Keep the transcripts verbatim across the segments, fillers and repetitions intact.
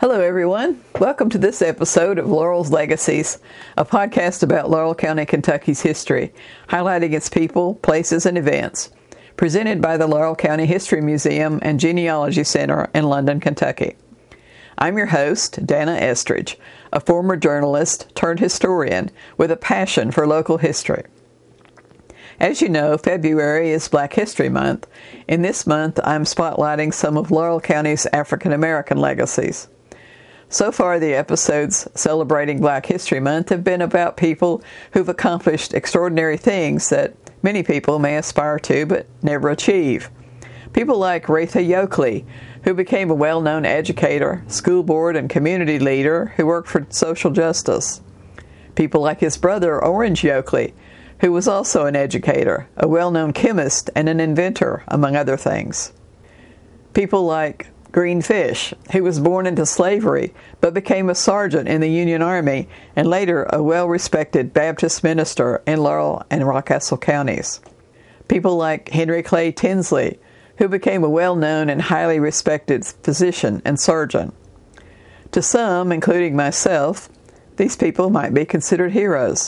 Hello, everyone. Welcome to this episode of Laurel's Legacies, a podcast about Laurel County, Kentucky's history, highlighting its people, places, and events, presented by the Laurel County History Museum and Genealogy Center in London, Kentucky. I'm your host, Dana Estridge, a former journalist turned historian with a passion for local history. As you know, February is Black History Month. In this month, I'm spotlighting some of Laurel County's African American legacies. So far, the episodes celebrating Black History Month have been about people who've accomplished extraordinary things that many people may aspire to but never achieve. People like Retha Yokley, who became a well-known educator, school board, and community leader who worked for social justice. People like his brother, Orange Yokley, who was also an educator, a well-known chemist, and an inventor, among other things. People like Green Fish, who was born into slavery but became a sergeant in the Union Army and later a well-respected Baptist minister in Laurel and Rockcastle counties. People like Henry Clay Tinsley, who became a well-known and highly respected physician and surgeon. To some, including myself, these people might be considered heroes.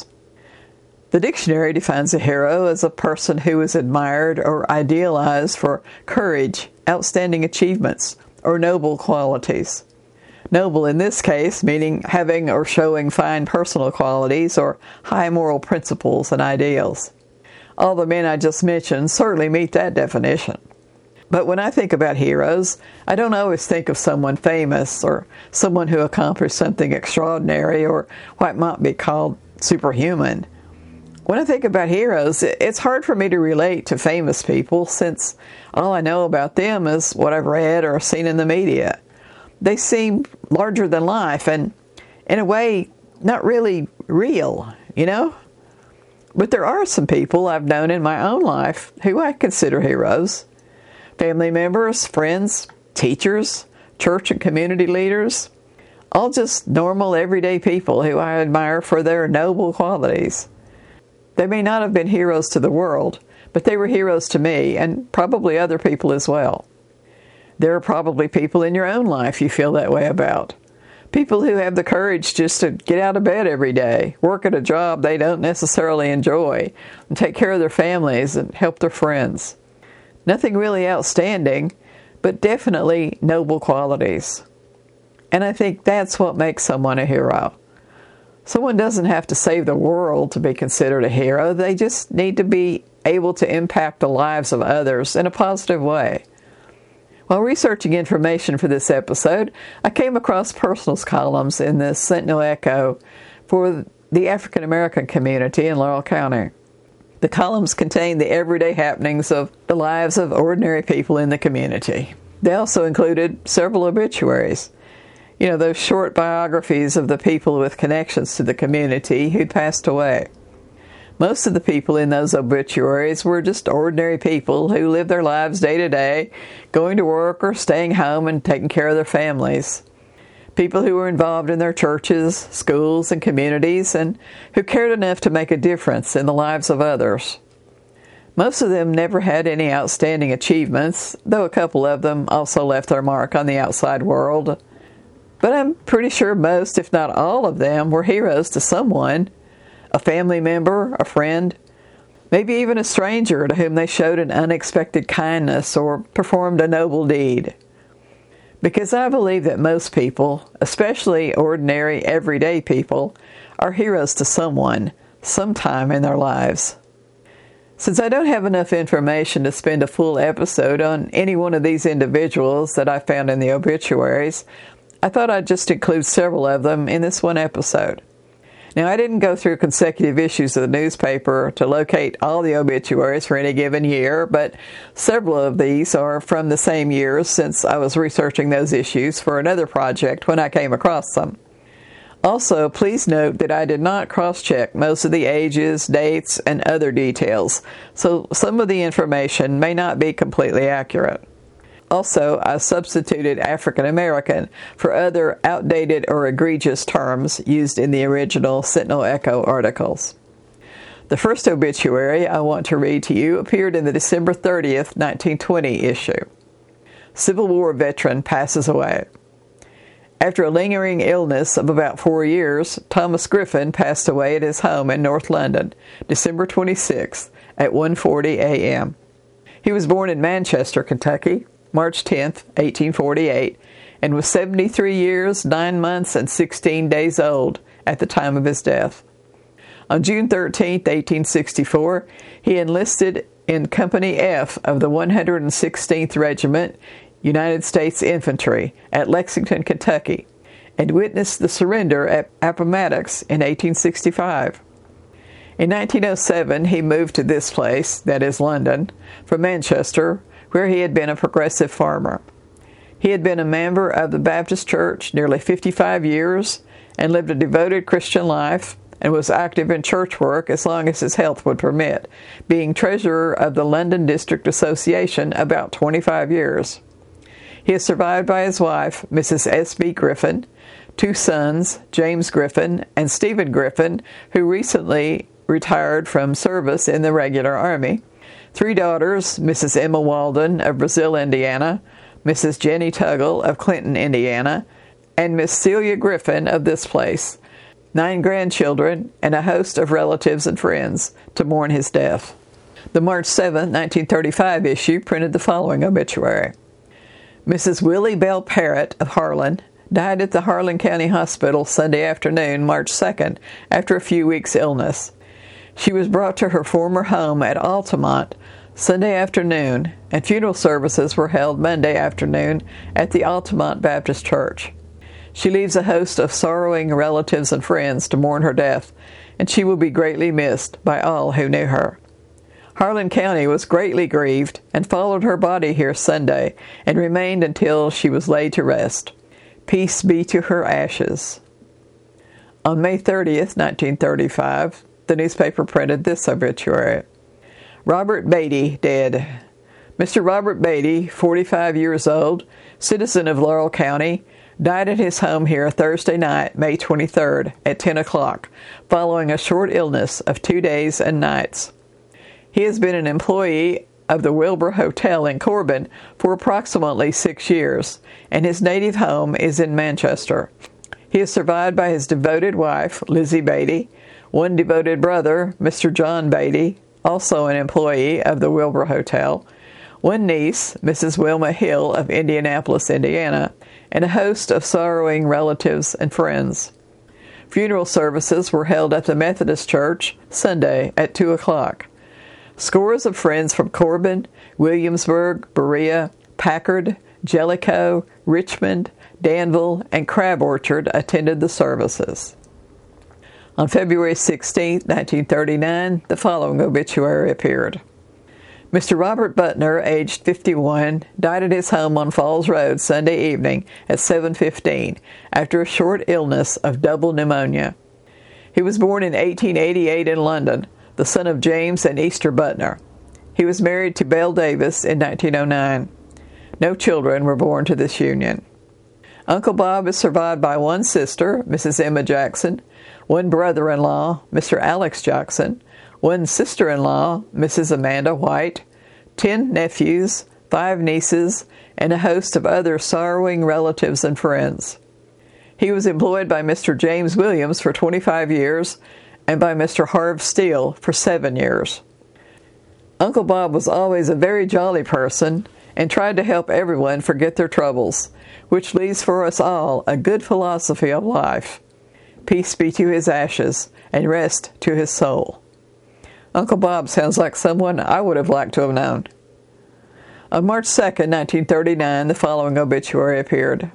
The dictionary defines a hero as a person who is admired or idealized for courage, outstanding achievements, or noble qualities. Noble in this case meaning having or showing fine personal qualities or high moral principles and ideals. All the men I just mentioned certainly meet that definition. But when I think about heroes, I don't always think of someone famous or someone who accomplished something extraordinary or what might be called superhuman. When I think about heroes, it's hard for me to relate to famous people since all I know about them is what I've read or seen in the media. They seem larger than life and, in a way, not really real, you know? But there are some people I've known in my own life who I consider heroes. Family members, friends, teachers, church and community leaders, all just normal, everyday people who I admire for their noble qualities. They may not have been heroes to the world, but they were heroes to me, and probably other people as well. There are probably people in your own life you feel that way about. People who have the courage just to get out of bed every day, work at a job they don't necessarily enjoy, and take care of their families and help their friends. Nothing really outstanding, but definitely noble qualities. And I think that's what makes someone a hero. Someone doesn't have to save the world to be considered a hero. They just need to be able to impact the lives of others in a positive way. While researching information for this episode, I came across personals columns in the Sentinel Echo for the African American community in Laurel County. The columns contained the everyday happenings of the lives of ordinary people in the community. They also included several obituaries. You know, those short biographies of the people with connections to the community who'd passed away. Most of the people in those obituaries were just ordinary people who lived their lives day to day, going to work or staying home and taking care of their families. People who were involved in their churches, schools, and communities, and who cared enough to make a difference in the lives of others. Most of them never had any outstanding achievements, though a couple of them also left their mark on the outside world. But I'm pretty sure most, if not all of them, were heroes to someone, a family member, a friend, maybe even a stranger to whom they showed an unexpected kindness or performed a noble deed. Because I believe that most people, especially ordinary, everyday people, are heroes to someone, sometime in their lives. Since I don't have enough information to spend a full episode on any one of these individuals that I found in the obituaries, I thought I'd just include several of them in this one episode. Now, I didn't go through consecutive issues of the newspaper to locate all the obituaries for any given year, but several of these are from the same years since I was researching those issues for another project when I came across them. Also, please note that I did not cross-check most of the ages, dates, and other details, so some of the information may not be completely accurate. Also, I substituted African American for other outdated or egregious terms used in the original Sentinel Echo articles. The first obituary I want to read to you appeared in the December thirtieth, nineteen twenty issue. Civil War veteran passes away. After a lingering illness of about four years, Thomas Griffin passed away at his home in North London, December twenty-sixth at one forty a m He was born in Manchester, Kentucky, March tenth, eighteen forty-eight, and was seventy-three years, nine months, and sixteen days old at the time of his death. On June thirteenth, eighteen sixty-four, he enlisted in Company F of the one hundred sixteenth Regiment, United States Infantry, at Lexington, Kentucky, and witnessed the surrender at Appomattox in eighteen sixty-five. In nineteen oh seven, he moved to this place, that is London, from Manchester, where he had been a progressive farmer. He had been a member of the Baptist Church nearly fifty-five years and lived a devoted Christian life, and was active in church work as long as his health would permit, being treasurer of the London District Association about twenty-five years. He is survived by his wife, Missus S B Griffin, two sons, James Griffin and Stephen Griffin, who recently retired from service in the regular army, three daughters, Missus Emma Walden of Brazil, Indiana, Missus Jenny Tuggle of Clinton, Indiana, and Miss Celia Griffin of this place, nine grandchildren, and a host of relatives and friends to mourn his death. The March seventh, nineteen thirty-five issue printed the following obituary. Missus Willie Bell Parrott of Harlan died at the Harlan County Hospital Sunday afternoon, March second, after a few weeks' illness. She was brought to her former home at Altamont Sunday afternoon, and funeral services were held Monday afternoon at the Altamont Baptist Church. She leaves a host of sorrowing relatives and friends to mourn her death, and she will be greatly missed by all who knew her. Harlan County was greatly grieved and followed her body here Sunday and remained until she was laid to rest. Peace be to her ashes. On May thirtieth, nineteen thirty-five, the newspaper printed this obituary. Robert Beatty, dead. Mister Robert Beatty, forty-five years old, citizen of Laurel County, died at his home here Thursday night, May twenty-third, at ten o'clock, following a short illness of two days and nights. He has been an employee of the Wilbur Hotel in Corbin for approximately six years, and his native home is in Manchester. He is survived by his devoted wife, Lizzie Beatty, one devoted brother, Mister John Beatty, also an employee of the Wilbur Hotel, one niece, Missus Wilma Hill of Indianapolis, Indiana, and a host of sorrowing relatives and friends. Funeral services were held at the Methodist Church Sunday at two o'clock. Scores of friends from Corbin, Williamsburg, Berea, Packard, Jellicoe, Richmond, Danville, and Crab Orchard attended the services. On February sixteenth, nineteen thirty-nine, the following obituary appeared. Mister Robert Butner, aged fifty-one, died at his home on Falls Road Sunday evening at seven fifteen after a short illness of double pneumonia. He was born in eighteen eighty-eight in London, the son of James and Easter Butner. He was married to Belle Davis in nineteen oh nine. No children were born to this union. Uncle Bob is survived by one sister, Missus Emma Jackson, one brother-in-law, Mister Alex Jackson, one sister-in-law, Missus Amanda White, ten nephews, five nieces, and a host of other sorrowing relatives and friends. He was employed by Mister James Williams for twenty-five years and by Mister Harv Steele for seven years. Uncle Bob was always a very jolly person and tried to help everyone forget their troubles, which leaves for us all a good philosophy of life. Peace be to his ashes, and rest to his soul. Uncle Bob sounds like someone I would have liked to have known. On March second, nineteen thirty-nine, the following obituary appeared.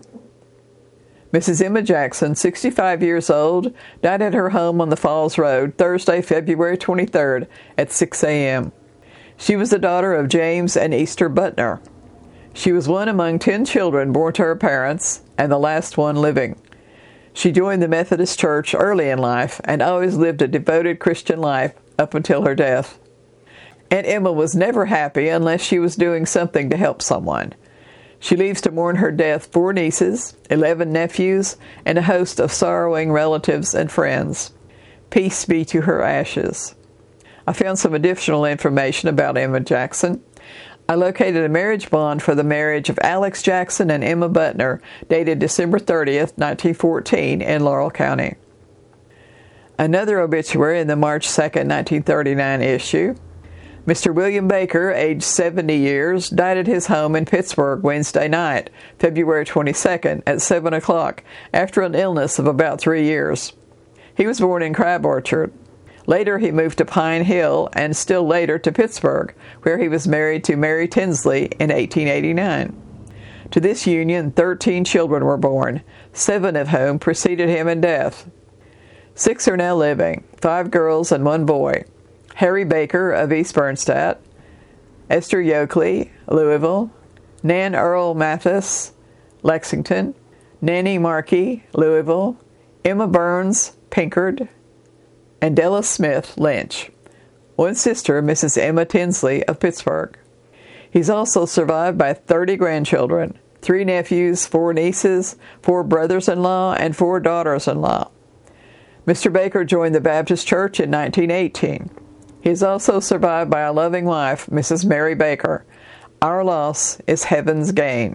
Missus Emma Jackson, sixty-five years old, died at her home on the Falls Road Thursday, February twenty-third at six a m She was the daughter of James and Easter Butner. She was one among ten children born to her parents and the last one living. She joined the Methodist Church early in life and always lived a devoted Christian life up until her death. Aunt Emma was never happy unless she was doing something to help someone. She leaves to mourn her death four nieces, eleven nephews, and a host of sorrowing relatives and friends. Peace be to her ashes. I found some additional information about Emma Jackson. I located a marriage bond for the marriage of Alex Jackson and Emma Butner, dated December thirtieth, nineteen fourteen, in Laurel County. Another obituary in the March second, nineteen thirty-nine issue. Mister William Baker, aged seventy years, died at his home in Pittsburgh Wednesday night, February twenty-second, at seven o'clock, after an illness of about three years. He was born in Crab Orchard. Later he moved to Pine Hill, and still later to Pittsburgh, where he was married to Mary Tinsley in eighteen eighty-nine. To this union, thirteen children were born, seven of whom preceded him in death. Six are now living, five girls and one boy. Harry Baker of East Bernstadt, Esther Yoakley, Louisville, Nan Earl Mathis, Lexington, Nanny Markey, Louisville, Emma Burns, Pinkard, and Della Smith, Lynch. One sister, Missus Emma Tinsley of Pittsburgh. He's also survived by thirty grandchildren, three nephews, four nieces, four brothers-in-law, and four daughters-in-law. Mister Baker joined the Baptist Church in nineteen eighteen. He is also survived by a loving wife, Missus Mary Baker. Our loss is heaven's gain.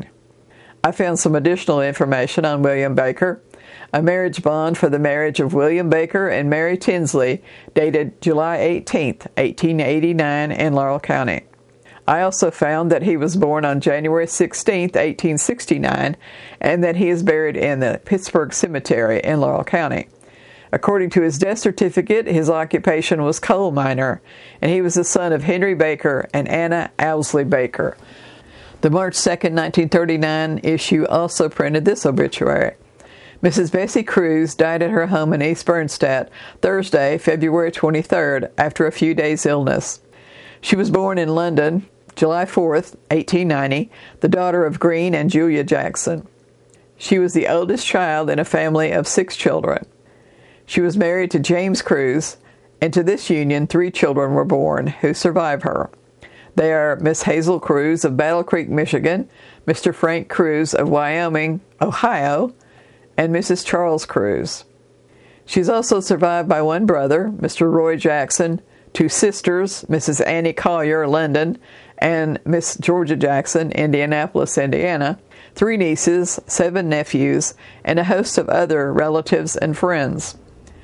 I found some additional information on William Baker. A marriage bond for the marriage of William Baker and Mary Tinsley, dated July eighteenth, eighteen eighty-nine, in Laurel County. I also found that he was born on January sixteenth, eighteen sixty-nine, and that he is buried in the Pittsburgh Cemetery in Laurel County. According to his death certificate, his occupation was coal miner, and he was the son of Henry Baker and Anna Owsley Baker. The March second, nineteen thirty-nine issue also printed this obituary. Missus Bessie Cruz died at her home in East Bernstadt Thursday, February twenty-third, after a few days' illness. She was born in London, July fourth, eighteen ninety, the daughter of Green and Julia Jackson. She was the oldest child in a family of six children. She was married to James Cruz, and to this union three children were born who survive her. They are Miss Hazel Cruz of Battle Creek, Michigan, Mister Frank Cruz of Wyoming, Ohio, and Missus Charles Cruz. She's also survived by one brother, Mister Roy Jackson, two sisters, Missus Annie Collier, London, and Miss Georgia Jackson, Indianapolis, Indiana, three nieces, seven nephews, and a host of other relatives and friends.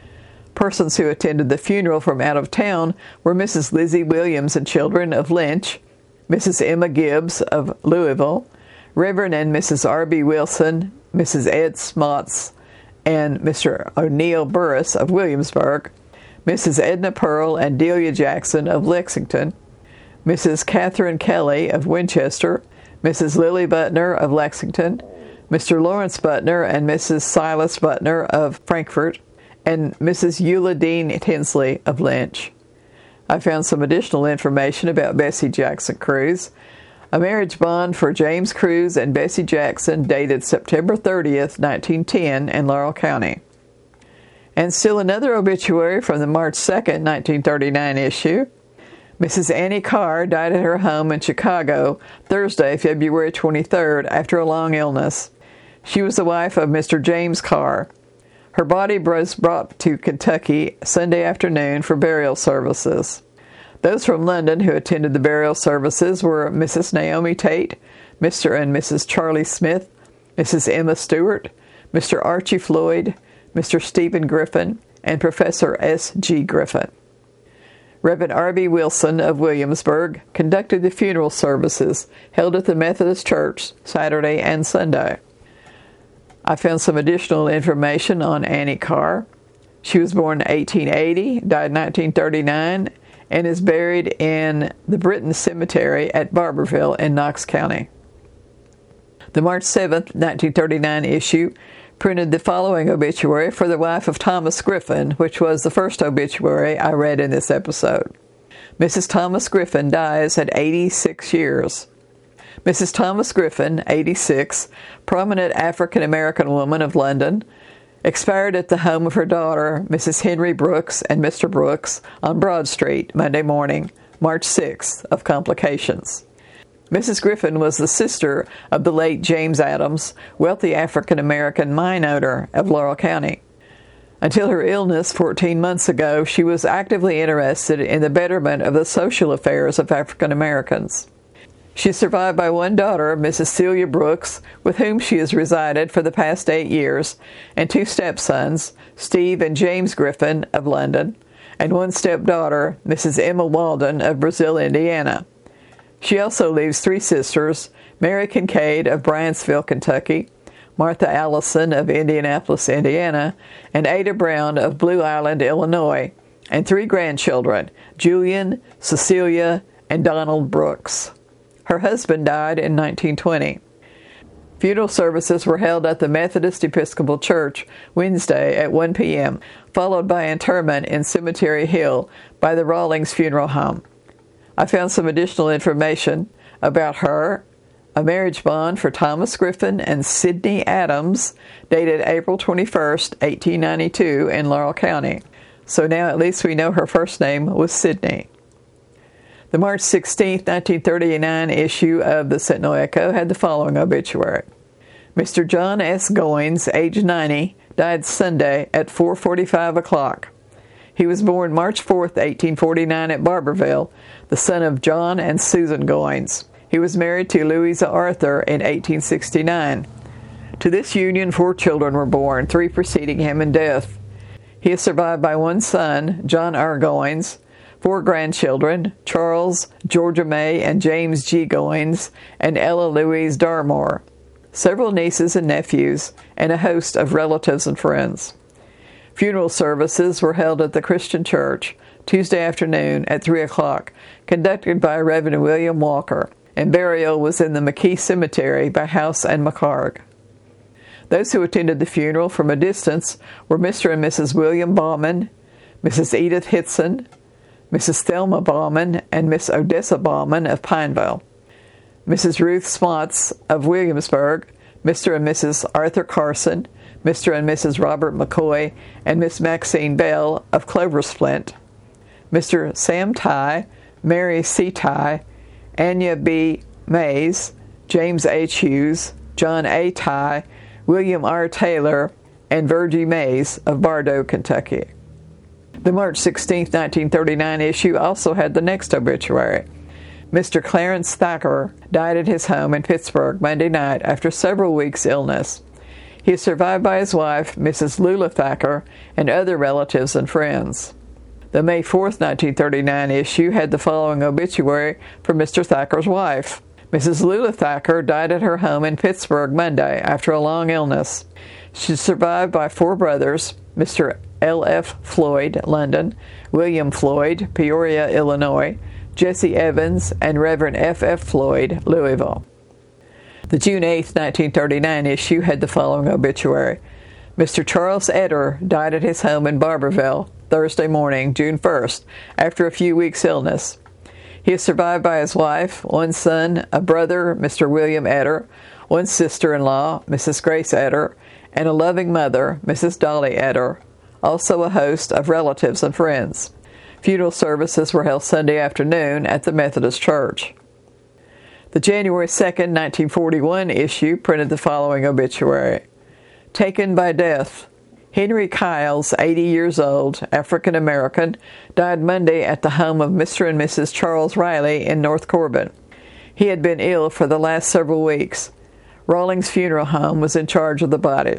Persons who attended the funeral from out of town were Missus Lizzie Williams and children of Lynch, Missus Emma Gibbs of Louisville, Reverend and Missus R B Wilson, Missus Ed Smotts, and Mister O'Neill Burris of Williamsburg, Missus Edna Pearl and Delia Jackson of Lexington, Missus Catherine Kelly of Winchester, Missus Lily Butner of Lexington, Mister Lawrence Butner and Missus Silas Butner of Frankfort, and Missus Eula Dean Tinsley of Lynch. I found some additional information about Bessie Jackson Cruz. A marriage bond for James Cruz and Bessie Jackson, dated September thirtieth, nineteen ten, in Laurel County. And still another obituary from the March second, nineteen thirty-nine issue. Missus Annie Carr died at her home in Chicago Thursday, February twenty-third, after a long illness. She was the wife of Mister James Carr. Her body was brought to Kentucky Sunday afternoon for burial services. Those from London who attended the burial services were Missus Naomi Tate, Mister and Missus Charlie Smith, Missus Emma Stewart, Mister Archie Floyd, Mister Stephen Griffin, and Professor S G Griffin. Reverend R B Wilson of Williamsburg conducted the funeral services held at the Methodist Church Saturday and Sunday. I found some additional information on Annie Carr. She was born in eighteen eighty, died in nineteen thirty-nine, and is buried in the Britton Cemetery at Barberville in Knox County. The March seventh, nineteen thirty-nine issue printed the following obituary for the wife of Thomas Griffin, which was the first obituary I read in this episode. Missus Thomas Griffin dies at eighty-six years. Missus Thomas Griffin, eighty-six, prominent African-American woman of London, expired at the home of her daughter, Missus Henry Brooks and Mister Brooks, on Broad Street, Monday morning, March sixth, of complications. Missus Griffin was the sister of the late James Adams, wealthy African-American mine owner of Laurel County. Until her illness fourteen months ago, she was actively interested in the betterment of the social affairs of African Americans. She is survived by one daughter, Missus Celia Brooks, with whom she has resided for the past eight years, and two stepsons, Steve and James Griffin of London, and one stepdaughter, Missus Emma Walden of Brazil, Indiana. She also leaves three sisters, Mary Kincaid of Bryansville, Kentucky, Martha Allison of Indianapolis, Indiana, and Ada Brown of Blue Island, Illinois, and three grandchildren, Julian, Cecilia, and Donald Brooks. Her husband died in nineteen twenty. Funeral services were held at the Methodist Episcopal Church Wednesday at one p.m., followed by interment in Cemetery Hill by the Rawlings Funeral Home. I found some additional information about her. A marriage bond for Thomas Griffin and Sidney Adams, dated April twenty-first, eighteen ninety-two, in Laurel County. So now at least we know her first name was Sidney. The March sixteenth, nineteen thirty-nine issue of the Sentinel Echo had the following obituary. Mister John S. Goins, age ninety, died Sunday at four forty-five o'clock. He was born March fourth, eighteen forty-nine at Barberville, the son of John and Susan Goins. He was married to Louisa Arthur in eighteen sixty-nine. To this union, four children were born, three preceding him in death. He is survived by one son, John R. Goins, four grandchildren, Charles, Georgia May, and James G. Goins, and Ella Louise Darmore, several nieces and nephews, and a host of relatives and friends. Funeral services were held at the Christian Church Tuesday afternoon at three o'clock, conducted by Reverend William Walker, and burial was in the McKee Cemetery by House and McHarg. Those who attended the funeral from a distance were Mister and Missus William Baughman, Missus Edith Hitson, Missus Thelma Baughman, and Miss Odessa Baughman of Pineville, Missus Ruth Smots of Williamsburg, Mister and Missus Arthur Carson, Mister and Missus Robert McCoy, and Miss Maxine Bell of Cloversflint, Mister Sam Tye, Mary C. Tye, Anya B. Mays, James H. Hughes, John A. Tye, William R. Taylor, and Virgie Mays of Bardo, Kentucky. The March sixteenth, nineteen thirty-nine issue also had the next obituary. Mister Clarence Thacker died at his home in Pittsburgh Monday night after several weeks' illness. He is survived by his wife, Missus Lula Thacker, and other relatives and friends. The May fourth, nineteen thirty-nine issue had the following obituary for Mister Thacker's wife. Missus Lula Thacker died at her home in Pittsburgh Monday after a long illness. She is survived by four brothers, Mister L F Floyd, London, William Floyd, Peoria, Illinois, Jesse Evans, and Reverend F F Floyd, Louisville. The June eighth, nineteen thirty-nine issue had the following obituary. Mister Charles Eder died at his home in Barberville Thursday morning, June first, after a few weeks' illness. He is survived by his wife, one son, a brother, Mister William Eder, one sister-in-law, Missus Grace Eder, and a loving mother, Missus Dolly Eder, also a host of relatives and friends. Funeral services were held Sunday afternoon at the Methodist Church. The January second, nineteen forty-one issue printed the following obituary. Taken by death. Henry Kiles, eighty years old, African-American, died Monday at the home of Mister and Missus Charles Riley in North Corbin. He had been ill for the last several weeks. Rawlings Funeral Home was in charge of the body.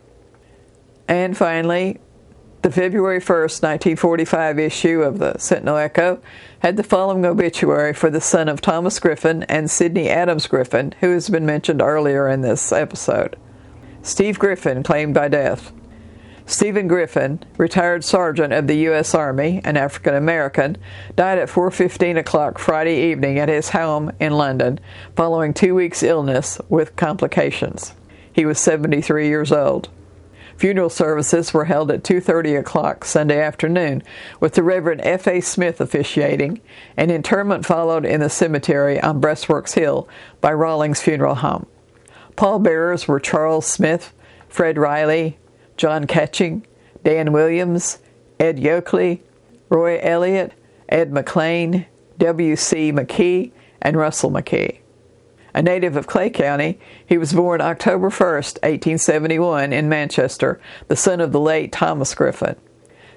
And finally, the February first, nineteen forty-five issue of the Sentinel Echo had the following obituary for the son of Thomas Griffin and Sidney Adams Griffin, who has been mentioned earlier in this episode. Steve Griffin, claimed by death. Stephen Griffin, retired sergeant of the U S Army, an African-American, died at four fifteen o'clock Friday evening at his home in London following two weeks' illness with complications. He was seventy-three years old. Funeral services were held at two thirty o'clock Sunday afternoon, with the Reverend F A Smith officiating, and interment followed in the cemetery on Breastworks Hill by Rawlings Funeral Home. Pallbearers were Charles Smith, Fred Riley, John Catching, Dan Williams, Ed Yoakley, Roy Elliott, Ed McLean, W C McKee, and Russell McKee. A native of Clay County, he was born October first, eighteen seventy-one, in Manchester, the son of the late Thomas Griffin.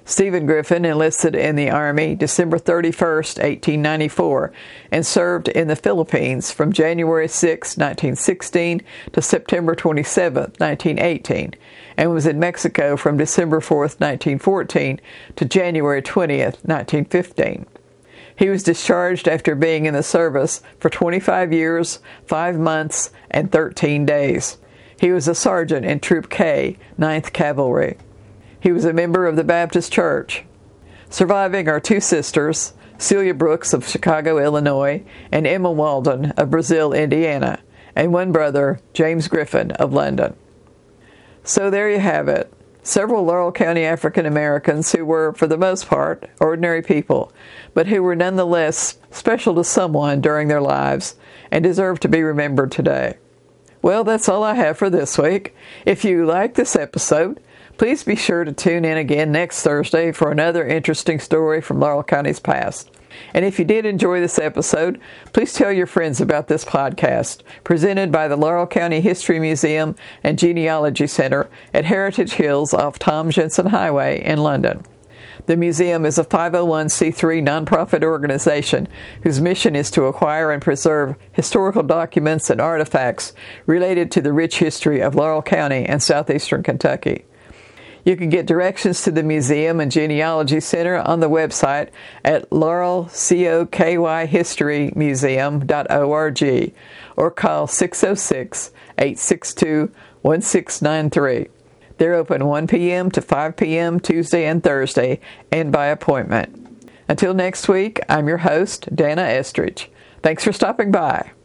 Stephen Griffin enlisted in the Army December thirty-first, eighteen ninety-four, and served in the Philippines from January sixth, nineteen sixteen to September twenty-seventh, nineteen eighteen, and was in Mexico from December fourth, nineteen fourteen to January twentieth, nineteen fifteen. He was discharged after being in the service for twenty-five years, five months, and thirteen days. He was a sergeant in Troop K, ninth Cavalry. He was a member of the Baptist Church. Surviving are two sisters, Celia Brooks of Chicago, Illinois, and Emma Walden of Brazil, Indiana, and one brother, James Griffin of London. So there you have it. Several Laurel County African Americans who were, for the most part, ordinary people, but who were nonetheless special to someone during their lives and deserve to be remembered today. Well, that's all I have for this week. If you like this episode, please be sure to tune in again next Thursday for another interesting story from Laurel County's past. And if you did enjoy this episode, please tell your friends about this podcast, presented by the Laurel County History Museum and Genealogy Center at Heritage Hills off Tom Jensen Highway in London. The museum is a five oh one c three nonprofit organization whose mission is to acquire and preserve historical documents and artifacts related to the rich history of Laurel County and southeastern Kentucky. You can get directions to the museum and genealogy center on the website at laurel coky history museum dot org or call six oh six, eight six two, one six nine three. They're open one p.m. to five p.m. Tuesday and Thursday and by appointment. Until next week, I'm your host, Dana Estridge. Thanks for stopping by.